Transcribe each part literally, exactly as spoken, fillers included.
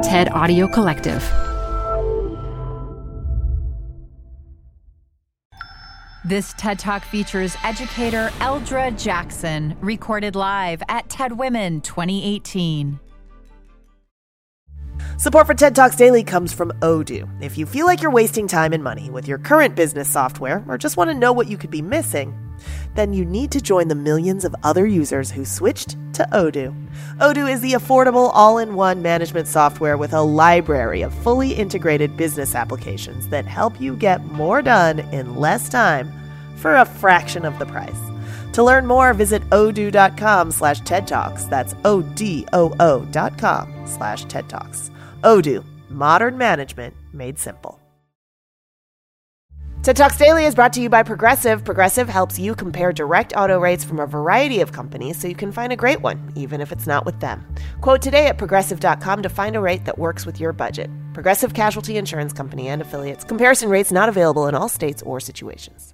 TED Audio Collective. This TED Talk features educator Eldra Jackson, recorded live at TED Women twenty eighteen. Support for TED Talks Daily comes from Odoo. If you feel like you're wasting time and money with your current business software or just want to know what you could be missing, then you need to join the millions of other users who switched to Odoo. Odoo is the affordable all-in-one management software with a library of fully integrated business applications that help you get more done in less time for a fraction of the price. To learn more, visit odoo.com slash TED Talks. That's O-D-O-O dot com slash TED Talks. Odoo, modern management made simple. TED Talks Daily is brought to you by Progressive. Progressive helps you compare direct auto rates from a variety of companies so you can find a great one, even if it's not with them. Quote today at progressive dot com to find a rate that works with your budget. Progressive Casualty Insurance Company and affiliates. Comparison rates not available in all states or situations.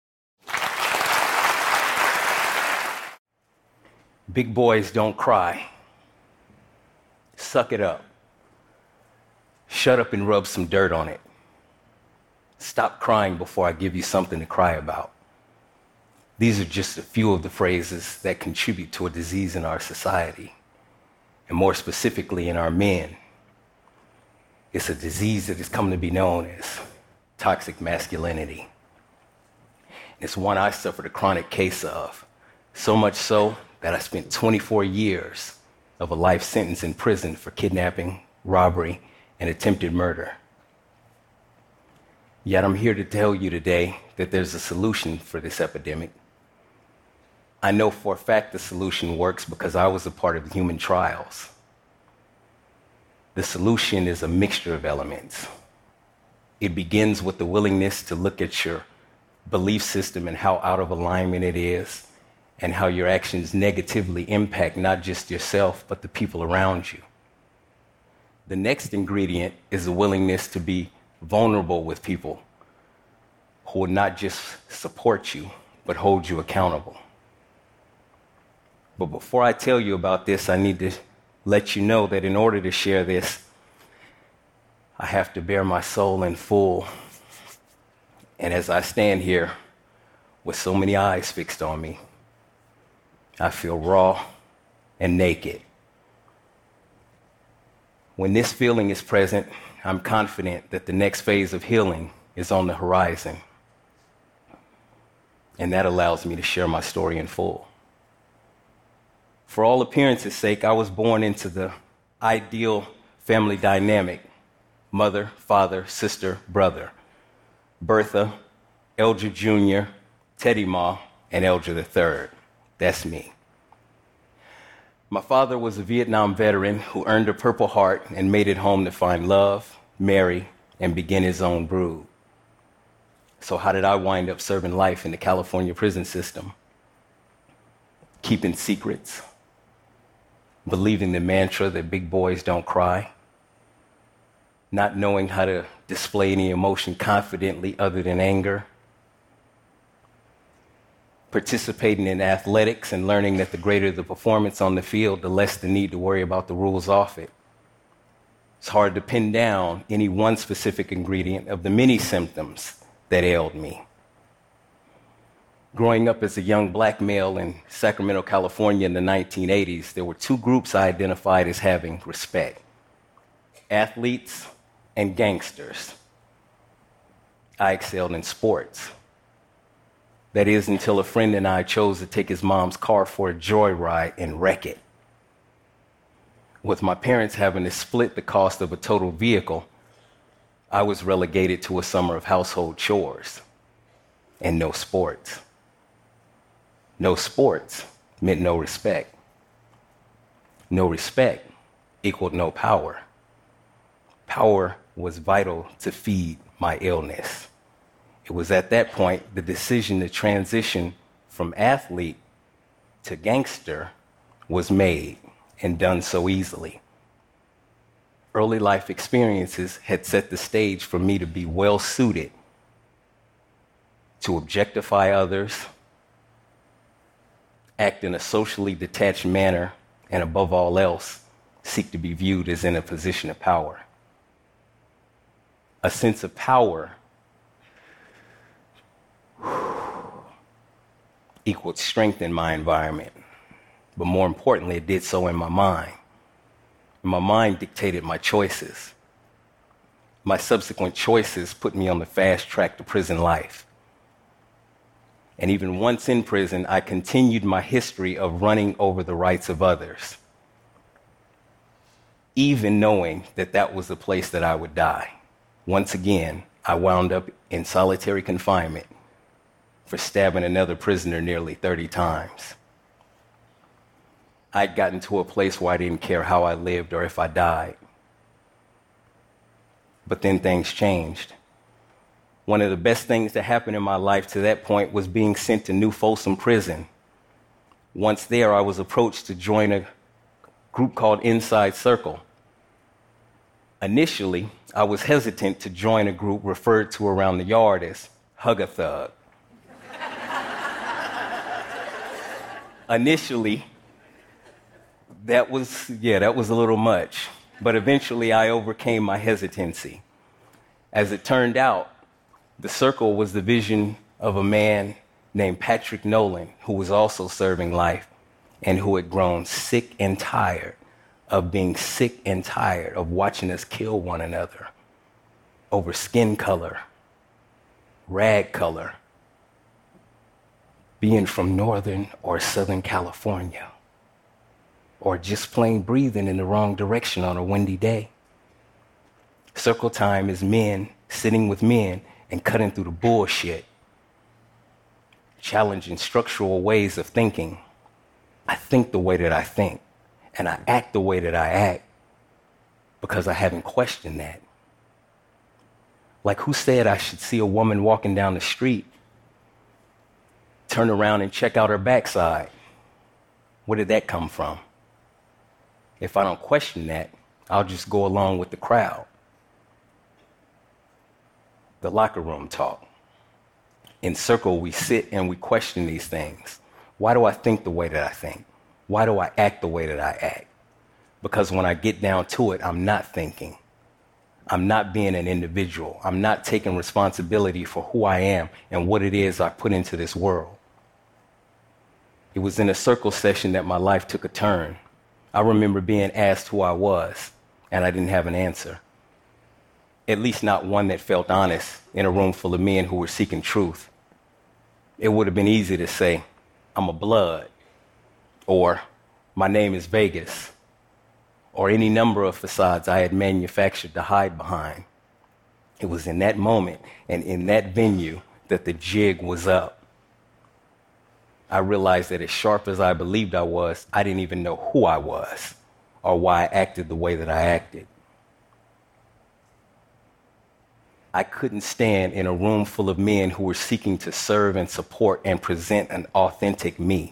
Big boys don't cry. Suck it up. Shut up and rub some dirt on it. Stop crying before I give you something to cry about. These are just a few of the phrases that contribute to a disease in our society, and more specifically in our men. It's a disease that has come to be known as toxic masculinity. It's one I suffered a chronic case of, so much so that I spent twenty-four years of a life sentence in prison for kidnapping, robbery, and attempted murder. Yet I'm here to tell you today that there's a solution for this epidemic. I know for a fact the solution works because I was a part of the human trials. The solution is a mixture of elements. It begins with the willingness to look at your belief system and how out of alignment it is, and how your actions negatively impact not just yourself, but the people around you. The next ingredient is a willingness to be vulnerable with people who will not just support you, but hold you accountable. But before I tell you about this, I need to let you know that in order to share this, I have to bare my soul in full. And as I stand here with so many eyes fixed on me, I feel raw and naked. When this feeling is present, I'm confident that the next phase of healing is on the horizon. And that allows me to share my story in full. For all appearances' sake, I was born into the ideal family dynamic: mother, father, sister, brother. Bertha, Eldra Junior, Teddy Ma, and Eldra the third. That's me. My father was a Vietnam veteran who earned a Purple Heart and made it home to find love, marry, and begin his own brood. So how did I wind up serving life in the California prison system? Keeping secrets, believing the mantra that big boys don't cry, not knowing how to display any emotion confidently other than anger, participating in athletics and learning that the greater the performance on the field, the less the need to worry about the rules off it. It's hard to pin down any one specific ingredient of the many symptoms that ailed me. Growing up as a young black male in Sacramento, California in the nineteen eighties, there were two groups I identified as having respect: athletes and gangsters. I excelled in sports. That is, until a friend and I chose to take his mom's car for a joyride and wreck it. With my parents having to split the cost of a total vehicle, I was relegated to a summer of household chores and no sports. No sports meant no respect. No respect equaled no power. Power was vital to feed my illness. It was at that point the decision to transition from athlete to gangster was made, and done so easily. Early life experiences had set the stage for me to be well suited to objectify others, act in a socially detached manner, and above all else, seek to be viewed as in a position of power. A sense of power equaled strength in my environment, but more importantly, it did so in my mind. My mind dictated my choices. My subsequent choices put me on the fast track to prison life. And even once in prison, I continued my history of running over the rights of others, even knowing that that was the place that I would die. Once again, I wound up in solitary confinement for stabbing another prisoner nearly thirty times. I'd gotten to a place where I didn't care how I lived or if I died. But then things changed. One of the best things that happened in my life to that point was being sent to New Folsom Prison. Once there, I was approached to join a group called Inside Circle. Initially, I was hesitant to join a group referred to around the yard as Hug-a-Thug. Initially, that was, yeah, that was a little much. But eventually, I overcame my hesitancy. As it turned out, the circle was the vision of a man named Patrick Nolan, who was also serving life and who had grown sick and tired of being sick and tired of watching us kill one another over skin color, rag color, being from Northern or Southern California, or just plain breathing in the wrong direction on a windy day. Circle time is men sitting with men and cutting through the bullshit, challenging structural ways of thinking. I think the way that I think, and I act the way that I act because I haven't questioned that. Like, who said I should see a woman walking down the street, turn around and check out her backside? Where did that come from? If I don't question that, I'll just go along with the crowd. The locker room talk. In Circle, we sit and we question these things. Why do I think the way that I think? Why do I act the way that I act? Because when I get down to it, I'm not thinking. I'm not being an individual. I'm not taking responsibility for who I am and what it is I put into this world. It was in a Circle session that my life took a turn. I remember being asked who I was, and I didn't have an answer. At least not one that felt honest in a room full of men who were seeking truth. It would have been easy to say, I'm a blood, or my name is Vegas, or any number of facades I had manufactured to hide behind. It was in that moment and in that venue that the jig was up. I realized that as sharp as I believed I was, I didn't even know who I was or why I acted the way that I acted. I couldn't stand in a room full of men who were seeking to serve and support and present an authentic me.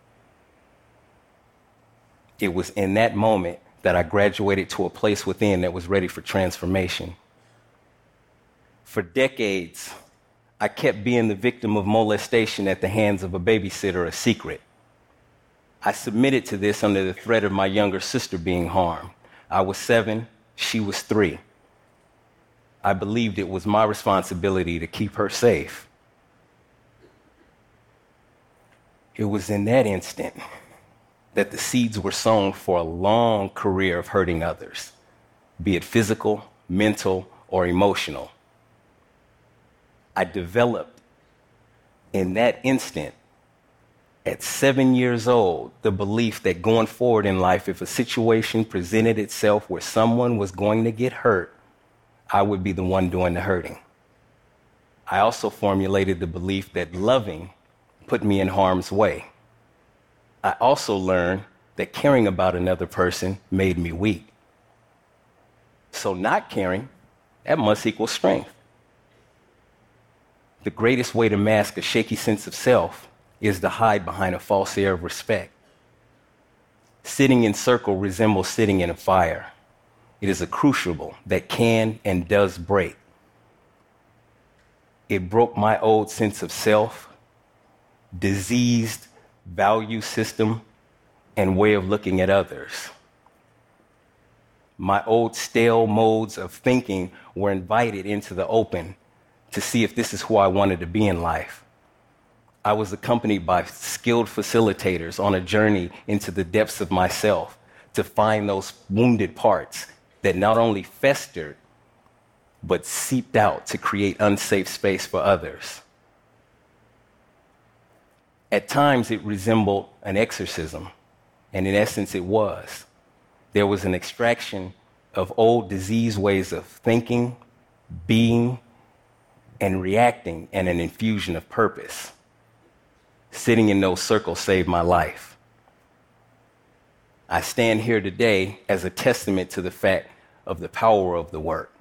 It was in that moment that I graduated to a place within that was ready for transformation. For decades, I kept being the victim of molestation at the hands of a babysitter a secret. I submitted to this under the threat of my younger sister being harmed. I was seven, she was three. I believed it was my responsibility to keep her safe. It was in that instant that the seeds were sown for a long career of hurting others, be it physical, mental, or emotional. I developed in that instant, at seven years old, the belief that going forward in life, if a situation presented itself where someone was going to get hurt, I would be the one doing the hurting. I also formulated the belief that loving put me in harm's way. I also learned that caring about another person made me weak. So not caring, that must equal strength. The greatest way to mask a shaky sense of self is to hide behind a false air of respect. Sitting in circle resembles sitting in a fire. It is a crucible that can and does break. It broke my old sense of self, diseased value system, and way of looking at others. My old stale modes of thinking were invited into the open to see if this is who I wanted to be in life. I was accompanied by skilled facilitators on a journey into the depths of myself to find those wounded parts that not only festered, but seeped out to create unsafe space for others. At times, it resembled an exorcism, and in essence, it was. There was an extraction of old diseased ways of thinking, being, and reacting, and an infusion of purpose. Sitting in those circles saved my life. I stand here today as a testament to the fact of the power of the work.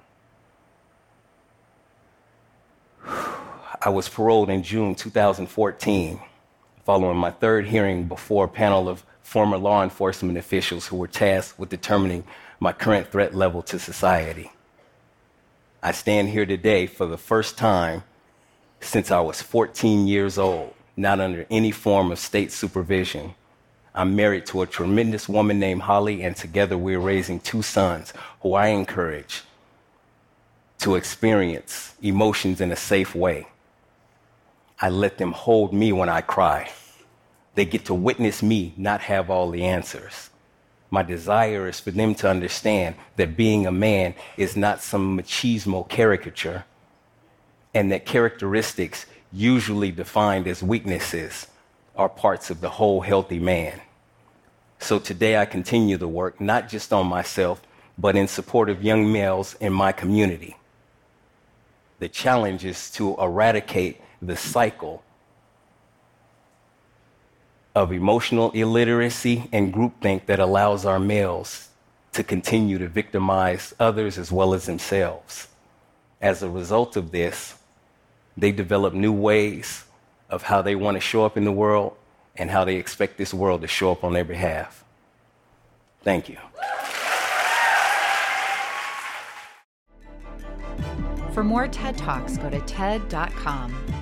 I was paroled in June two thousand fourteen, following my third hearing before a panel of former law enforcement officials who were tasked with determining my current threat level to society. I stand here today for the first time since I was fourteen years old, not under any form of state supervision. I'm married to a tremendous woman named Holly, and together we're raising two sons who I encourage to experience emotions in a safe way. I let them hold me when I cry. They get to witness me not have all the answers. My desire is for them to understand that being a man is not some machismo caricature, and that characteristics usually defined as weaknesses are parts of the whole healthy man. So today I continue the work, not just on myself, but in support of young males in my community. The challenge is to eradicate the cycle of emotional illiteracy and groupthink that allows our males to continue to victimize others as well as themselves. As a result of this, they develop new ways of how they want to show up in the world and how they expect this world to show up on their behalf. Thank you. For more TED Talks, go to T E D dot com.